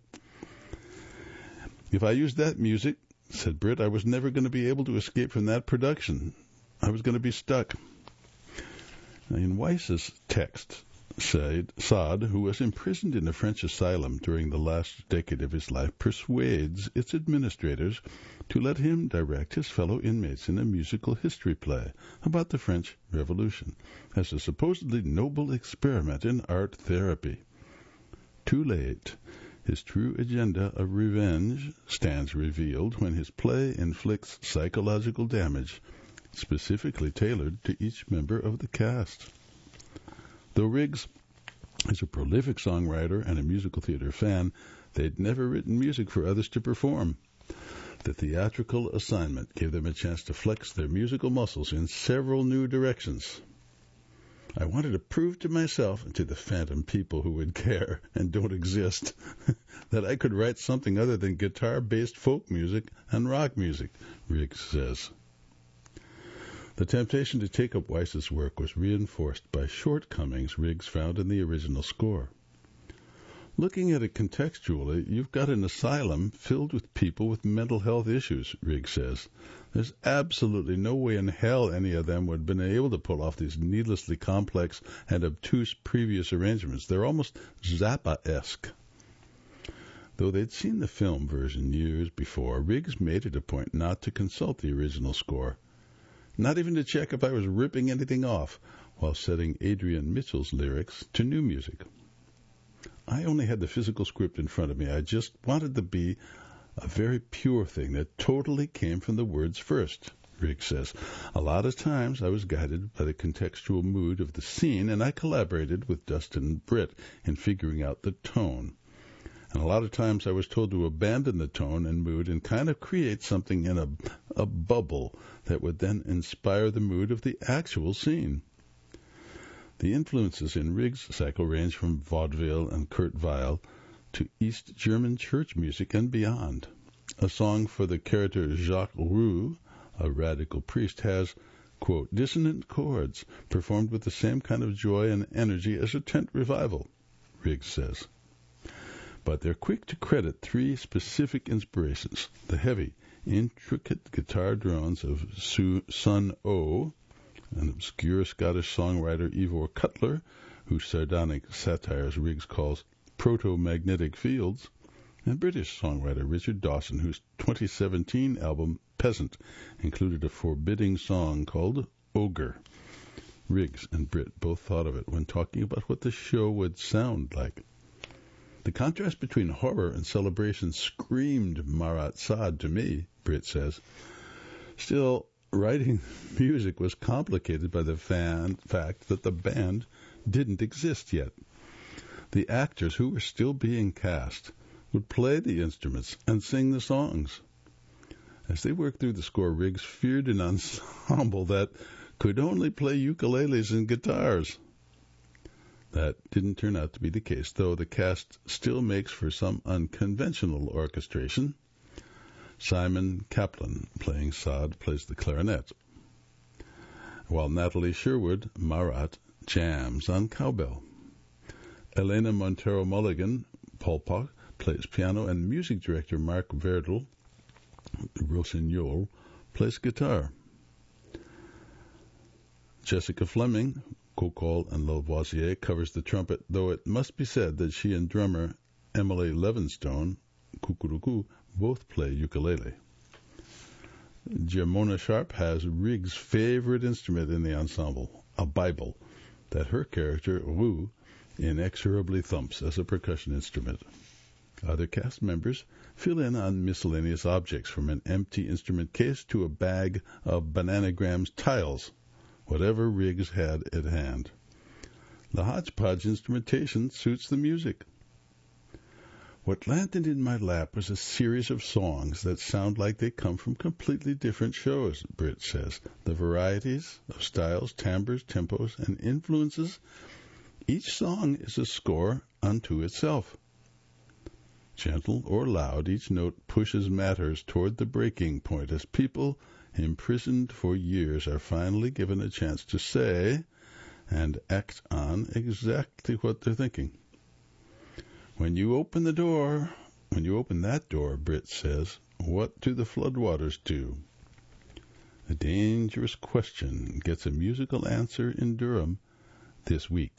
If I used that music, said Britt, I was never going to be able to escape from that production. I was going to be stuck. Now, in Weiss's text, Sade, Sade, who was imprisoned in a French asylum during the last decade of his life, persuades its administrators to let him direct his fellow inmates in a musical history play about the French Revolution as a supposedly noble experiment in art therapy. Too late. His true agenda of revenge stands revealed when his play inflicts psychological damage, specifically tailored to each member of the cast. Though Riggs is a prolific songwriter and a musical theater fan, they'd never written music for others to perform. The theatrical assignment gave them a chance to flex their musical muscles in several new directions. I wanted to prove to myself and to the phantom people who would care and don't exist that I could write something other than guitar-based folk music and rock music, Riggs says. The temptation to take up Weiss's work was reinforced by shortcomings Riggs found in the original score. Looking at it contextually, you've got an asylum filled with people with mental health issues, Riggs says. There's absolutely no way in hell any of them would have been able to pull off these needlessly complex and obtuse previous arrangements. They're almost Zappa-esque. Though they'd seen the film version years before, Riggs made it a point not to consult the original score, not even to check if I was ripping anything off, while setting Adrian Mitchell's lyrics to new music. I only had the physical script in front of me. I just wanted to be a very pure thing that totally came from the words first, Riggs says. A lot of times I was guided by the contextual mood of the scene, and I collaborated with Dustin Britt in figuring out the tone. And a lot of times I was told to abandon the tone and mood and kind of create something in a, a bubble that would then inspire the mood of the actual scene. The influences in Riggs' cycle range from vaudeville and Kurt Weill to East German church music and beyond. A song for the character Jacques Roux, a radical priest, has, quote, dissonant chords performed with the same kind of joy and energy as a tent revival, Riggs says. But they're quick to credit three specific inspirations: the heavy, intricate guitar drones of Su- Sun O, an obscure Scottish songwriter Ivor Cutler, whose sardonic satires Riggs calls proto-magnetic fields, and British songwriter Richard Dawson, whose twenty seventeen album Peasant included a forbidding song called Ogre. Riggs and Britt both thought of it when talking about what the show would sound like. The contrast between horror and celebration screamed Marat Sade to me, Britt says. Still, writing music was complicated by the fan, fact that the band didn't exist yet. The actors, who were still being cast, would play the instruments and sing the songs. As they worked through the score, Riggs feared an ensemble that could only play ukuleles and guitars. That didn't turn out to be the case, though the cast still makes for some unconventional orchestration. Simon Kaplan, playing Sade, plays the clarinet, while Natalie Sherwood, Marat, jams on cowbell. Elena Montero Mulligan, Polpak, plays piano, and music director Mark Verdel, Rossignol, plays guitar. Jessica Fleming, Cocol and Lavoisier, covers the trumpet, though it must be said that she and drummer Emily Levinstone, Kukuruku, both play ukulele. Germona Sharp has Riggs' favorite instrument in the ensemble, a Bible, that her character, Roux, inexorably thumps as a percussion instrument. Other cast members fill in on miscellaneous objects, from an empty instrument case to a bag of Bananagrams tiles, whatever Riggs had at hand. The hodgepodge instrumentation suits the music. What landed in my lap was a series of songs that sound like they come from completely different shows, Britt says. The varieties of styles, timbres, tempos, and influences. Each song is a score unto itself. Gentle or loud, each note pushes matters toward the breaking point as people imprisoned for years are finally given a chance to say and act on exactly what they're thinking. When you open the door, when you open that door, Britt says, what do the floodwaters do? A dangerous question gets a musical answer in Durham this week.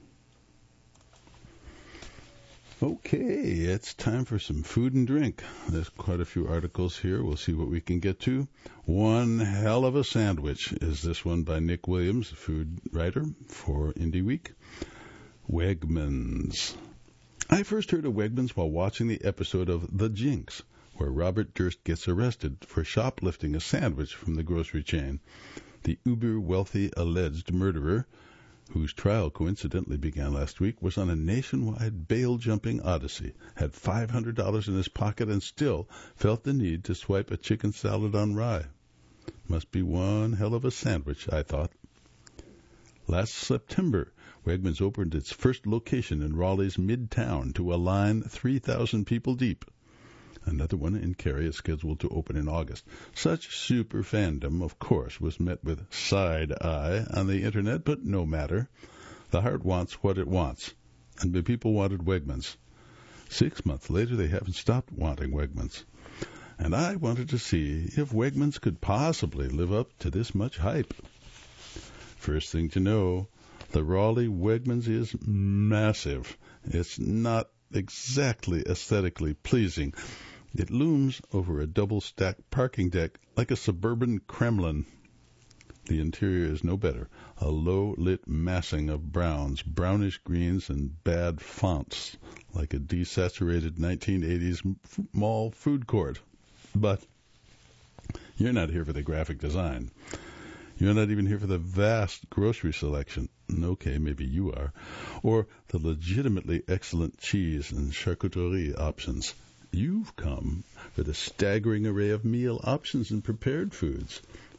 Okay, it's time for some food and drink. There's quite a few articles here. We'll see what we can get to. One hell of a sandwich is this one by Nick Williams, a food writer for Indie Week. Wegmans. I first heard of Wegmans while watching the episode of The Jinx, where Robert Durst gets arrested for shoplifting a sandwich from the grocery chain. The uber-wealthy alleged murderer, whose trial coincidentally began last week, was on a nationwide bail-jumping odyssey, had five hundred dollars in his pocket, and still felt the need to swipe a chicken salad on rye. Must be one hell of a sandwich, I thought. Last September, Wegmans opened its first location in Raleigh's Midtown to a line three thousand people deep. Another one in Cary is scheduled to open in August. Such super fandom, of course, was met with side-eye on the Internet, but no matter. The heart wants what it wants, and the people wanted Wegmans. Six months later, they haven't stopped wanting Wegmans. And I wanted to see if Wegmans could possibly live up to this much hype. First thing to know, the Raleigh Wegmans is massive. It's not exactly aesthetically pleasing. It looms over a double-stacked parking deck like a suburban Kremlin. The interior is no better, a low-lit massing of browns, brownish greens, and bad fonts, like a desaturated nineteen eighties mall food court. But you're not here for the graphic design. You're not even here for the vast grocery selection. Okay, maybe you are. Or the legitimately excellent cheese and charcuterie options. You've come for the staggering array of meal options and prepared foods.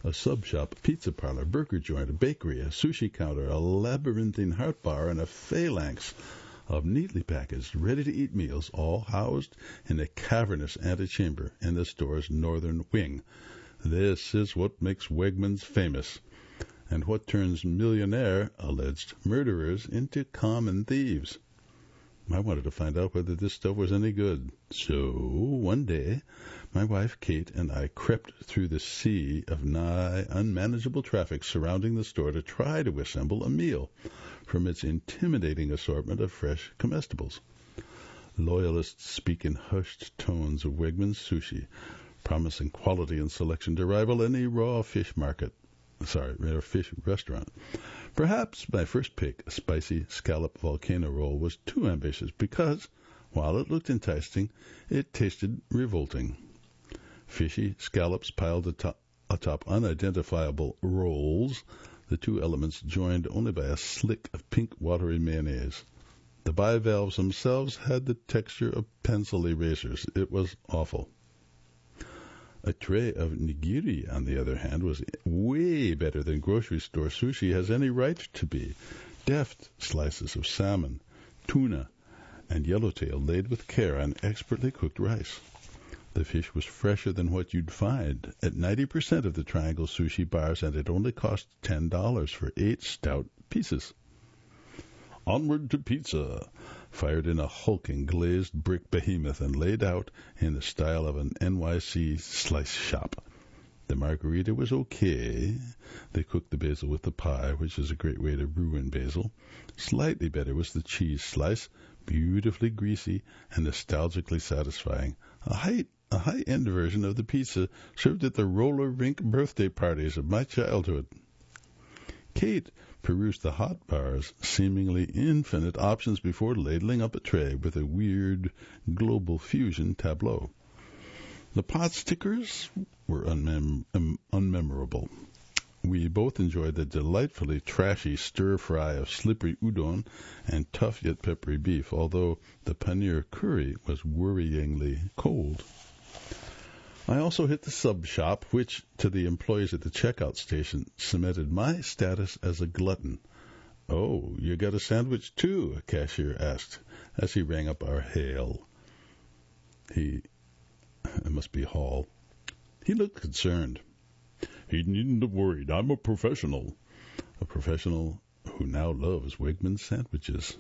a sub shop, a pizza parlor, burger joint, a bakery, a sushi counter, a labyrinthine heart bar, and a phalanx of neatly packaged, ready-to-eat meals, all housed in a cavernous antechamber in the store's northern wing. This is what makes Wegmans famous, and what turns millionaire, alleged murderers into common thieves. I wanted to find out whether this stuff was any good. So, one day, my wife Kate and I crept through the sea of nigh unmanageable traffic surrounding the store to try to assemble a meal from its intimidating assortment of fresh comestibles. Loyalists speak in hushed tones of Wegmans sushi, promising quality and selection to rival any raw fish market. Sorry, raw fish restaurant. Perhaps my first pick, a spicy scallop volcano roll, was too ambitious because, while it looked enticing, it tasted revolting. Fishy scallops piled atop, atop unidentifiable rolls, the two elements joined only by a slick of pink watery mayonnaise. The bivalves themselves had the texture of pencil erasers. It was awful. A tray of nigiri, on the other hand, was way better than grocery store sushi has any right to be. Deft slices of salmon, tuna, and yellowtail laid with care on expertly cooked rice. The fish was fresher than what you'd find at ninety percent of the Triangle sushi bars, and it only cost ten dollars for eight stout pieces. Onward to pizza, fired in a hulking glazed brick behemoth and laid out in the style of an N Y C slice shop. The margarita was okay. They cooked the basil with the pie, which is a great way to ruin basil. Slightly better was the cheese slice, beautifully greasy and nostalgically satisfying. A high, a high-end version of the pizza served at the roller rink birthday parties of my childhood. Kate perused the hot bar's seemingly infinite options before ladling up a tray with a weird global fusion tableau. The pot stickers were unmem- um, unmemorable. We both enjoyed the delightfully trashy stir-fry of slippery udon and tough yet peppery beef, although the paneer curry was worryingly cold. I also hit the sub shop, which, to the employees at the checkout station, cemented my status as a glutton. "Oh, you got a sandwich too?" a cashier asked as he rang up our hail. He, it must be Hall. He looked concerned. "He needn't have worried. I'm a professional." A professional who now loves Wegmans sandwiches.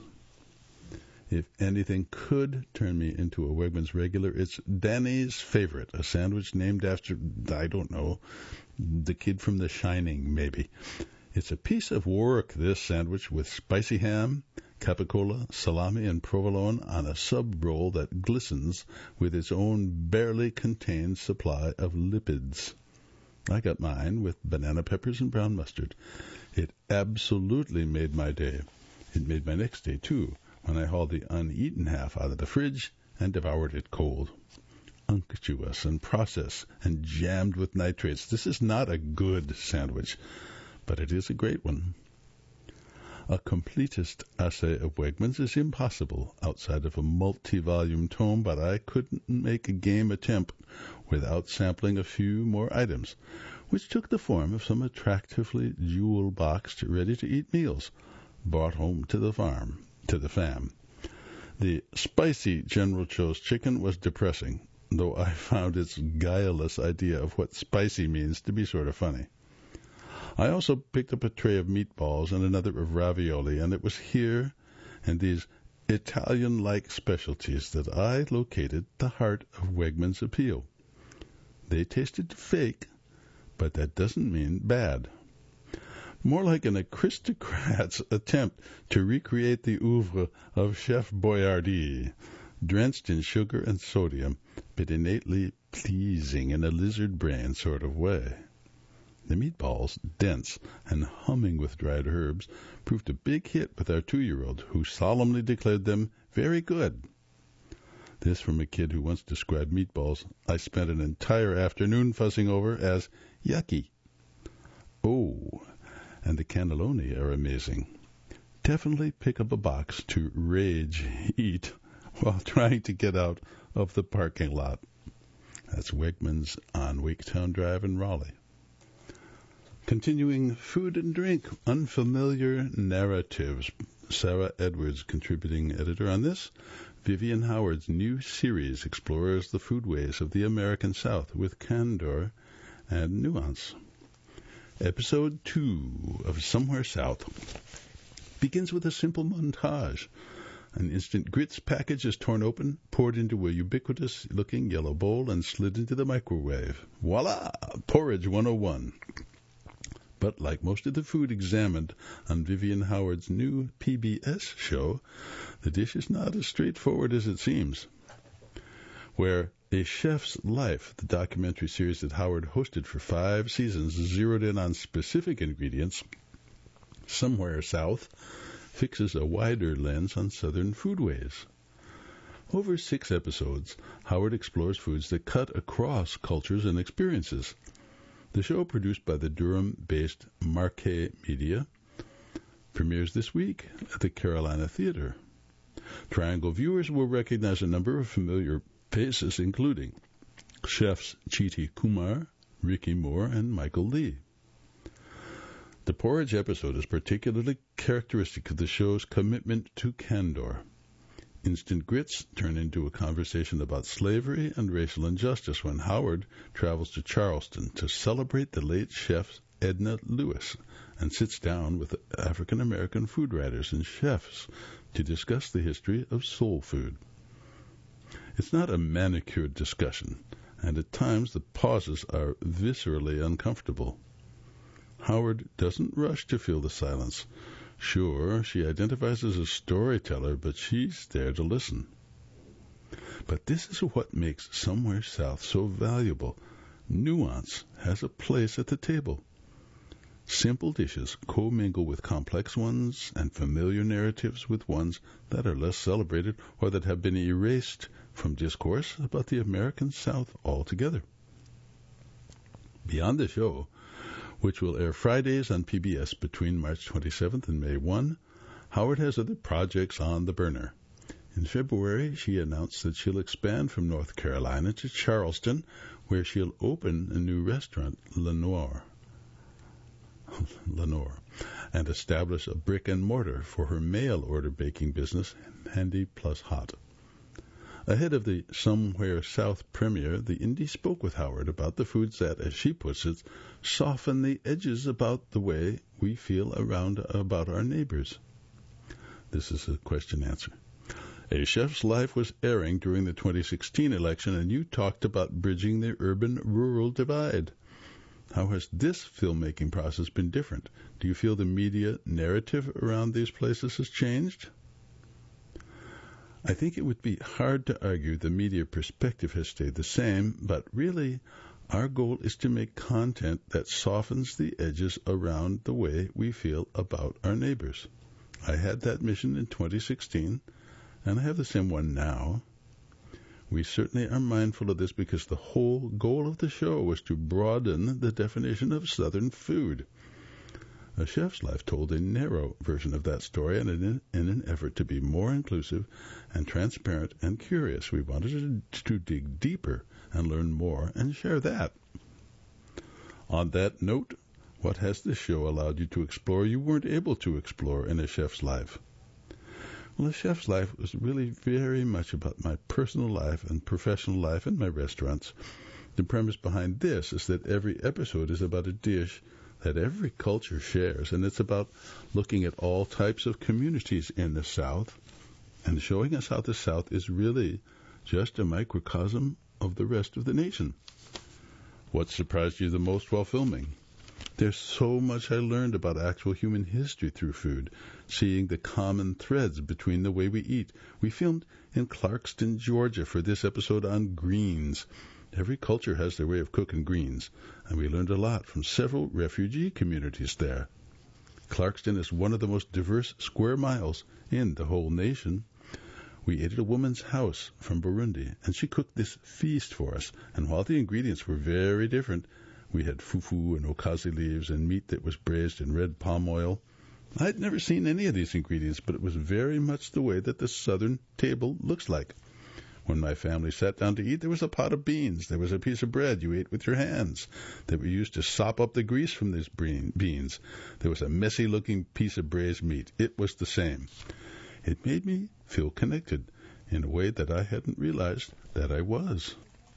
If anything could turn me into a Wegmans regular, it's Danny's Favorite, a sandwich named after, I don't know, the kid from The Shining, maybe. It's a piece of work, this sandwich, with spicy ham, capicola, salami, and provolone on a sub-roll that glistens with its own barely contained supply of lipids. I got mine with banana peppers and brown mustard. It absolutely made my day. It made my next day, too, when I hauled the uneaten half out of the fridge and devoured it cold. Unctuous and processed and jammed with nitrates, this is not a good sandwich, but it is a great one. A completist essay of Wegmans is impossible outside of a multi-volume tome, but I couldn't make a game attempt without sampling a few more items, which took the form of some attractively jewel-boxed, ready-to-eat meals brought home to the farm. to the fam. The spicy General Tso's chicken was depressing, though I found its guileless idea of what spicy means to be sort of funny. I also picked up a tray of meatballs and another of ravioli, and it was here and these Italian-like specialties that I located the heart of Wegmans' appeal. They tasted fake, but that doesn't mean bad. More like an aristocrat's attempt to recreate the oeuvre of Chef Boyardee, drenched in sugar and sodium, but innately pleasing in a lizard brain sort of way. The meatballs, dense and humming with dried herbs, proved a big hit with our two-year-old, who solemnly declared them very good. This from a kid who once described meatballs I spent an entire afternoon fussing over as yucky. Oh, and the cannelloni are amazing. Definitely pick up a box to rage eat while trying to get out of the parking lot. That's Wegmans on Waketown Drive in Raleigh. Continuing Food and Drink, Unfamiliar Narratives. Sarah Edwards, contributing editor on this. Vivian Howard's new series explores the foodways of the American South with candor and nuance. Episode two of Somewhere South begins with a simple montage. An instant grits package is torn open, poured into a ubiquitous-looking yellow bowl, and slid into the microwave. Voila! Porridge one oh one. But like most of the food examined on Vivian Howard's new P B S show, the dish is not as straightforward as it seems. Where A Chef's Life, the documentary series that Howard hosted for five seasons, zeroed in on specific ingredients, Somewhere South fixes a wider lens on Southern foodways. Over six episodes, Howard explores foods that cut across cultures and experiences. The show, produced by the Durham-based Marquee Media, premieres this week at the Carolina Theater. Triangle viewers will recognize a number of familiar faces, including chefs Chiti Kumar, Ricky Moore, and Michael Lee. The porridge episode is particularly characteristic of the show's commitment to candor. Instant grits turn into a conversation about slavery and racial injustice when Howard travels to Charleston to celebrate the late chef Edna Lewis and sits down with African-American food writers and chefs to discuss the history of soul food. It's not a manicured discussion, and at times the pauses are viscerally uncomfortable. Howard doesn't rush to fill the silence. Sure, she identifies as a storyteller, but she's there to listen. But this is what makes Somewhere South so valuable. Nuance has a place at the table. Simple dishes commingle with complex ones and familiar narratives with ones that are less celebrated or that have been erased from discourse about the American South altogether. Beyond the show, which will air Fridays on P B S between March twenty-seventh and May first, Howard has other projects on the burner. In February, she announced that she'll expand from North Carolina to Charleston, where she'll open a new restaurant, Lenore, Lenore, and establish a brick and mortar for her mail-order baking business, Handy Plus Hot. Ahead of the Somewhere South premiere, the Indie spoke with Howard about the foods that, as she puts it, soften the edges about the way we feel around about our neighbors. This is a question-answer. A Chef's Life was airing during the twenty sixteen election, and you talked about bridging the urban-rural divide. How has this filmmaking process been different? Do you feel the media narrative around these places has changed? I think it would be hard to argue the media perspective has stayed the same, but really, our goal is to make content that softens the edges around the way we feel about our neighbors. I had that mission in twenty sixteen, and I have the same one now. We certainly are mindful of this because the whole goal of the show was to broaden the definition of Southern food. A Chef's Life told a narrow version of that story, and in, in an effort to be more inclusive and transparent and curious, we wanted to, to dig deeper and learn more and share that. On that note, what has this show allowed you to explore you weren't able to explore in A Chef's Life? Well, A Chef's Life was really very much about my personal life and professional life in my restaurants. The premise behind this is that every episode is about a dish that every culture shares, and it's about looking at all types of communities in the South and showing us how the South is really just a microcosm of the rest of the nation. What surprised you the most while filming? There's so much I learned about actual human history through food, seeing the common threads between the way we eat. We filmed in Clarkston, Georgia for this episode on greens. Every culture has their way of cooking greens, and we learned a lot from several refugee communities there. Clarkston is one of the most diverse square miles in the whole nation. We ate at a woman's house from Burundi, and she cooked this feast for us, and while the ingredients were very different, we had fufu and okazi leaves and meat that was braised in red palm oil. I'd never seen any of these ingredients, but it was very much the way that the Southern table looks like. When my family sat down to eat, there was a pot of beans. There was a piece of bread you ate with your hands that were used to sop up the grease from these beans. There was a messy-looking piece of braised meat. It was the same. It made me feel connected in a way that I hadn't realized that I was.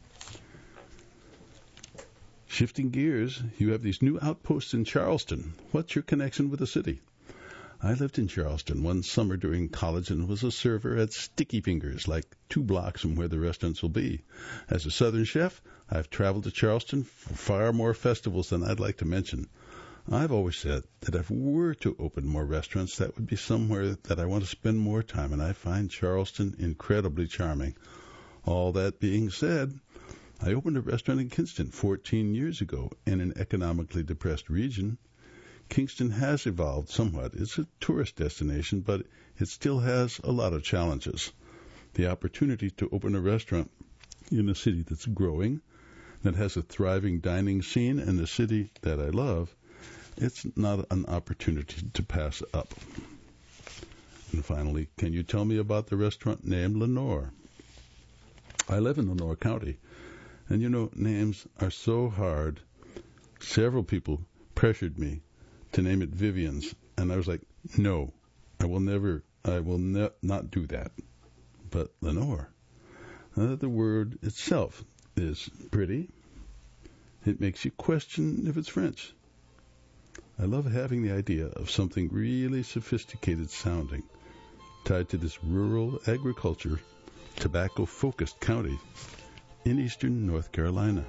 Shifting gears, you have these new outposts in Charleston. What's your connection with the city? I lived in Charleston one summer during college and was a server at Sticky Fingers, like two blocks from where the restaurants will be. As a Southern chef, I've traveled to Charleston for far more festivals than I'd like to mention. I've always said that if we were to open more restaurants, that would be somewhere that I want to spend more time, and I find Charleston incredibly charming. All that being said, I opened a restaurant in Kinston fourteen years ago in an economically depressed region. Kingston has evolved somewhat. It's a tourist destination, but it still has a lot of challenges. The opportunity to open a restaurant in a city that's growing, that has a thriving dining scene, and a city that I love, it's not an opportunity to pass up. And finally, can you tell me about the restaurant named Lenoir? I live in Lenoir County, and you know, names are so hard. Several people pressured me to name it Vivian's, and I was like, no, I will never, I will ne- not do that. But Lenoir, uh, the word itself is pretty. It makes you question if it's French. I love having the idea of something really sophisticated sounding tied to this rural agriculture, tobacco-focused county in eastern North Carolina.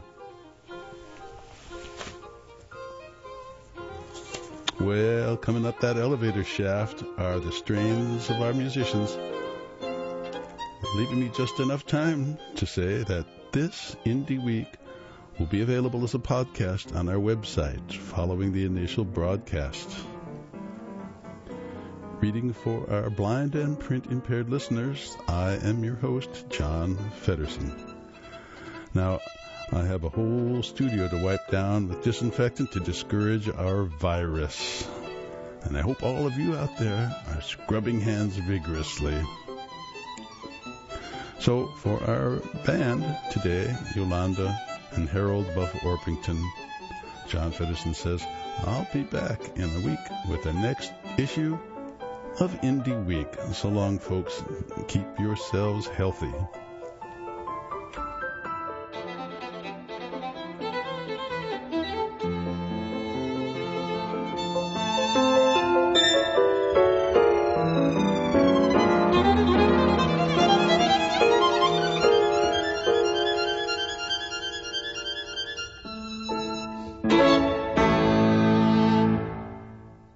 Well, coming up that elevator shaft are the strains of our musicians, leaving me just enough time to say that this Indie Week will be available as a podcast on our website following the initial broadcast. Reading for our blind and print-impaired listeners, I am your host, John Feddersen. Now, I have a whole studio to wipe down with disinfectant to discourage our virus. And I hope all of you out there are scrubbing hands vigorously. So for our band today, Yolanda and Harold Buff Orpington, John Feddersen says, I'll be back in a week with the next issue of Indie Week. So long, folks. Keep yourselves healthy.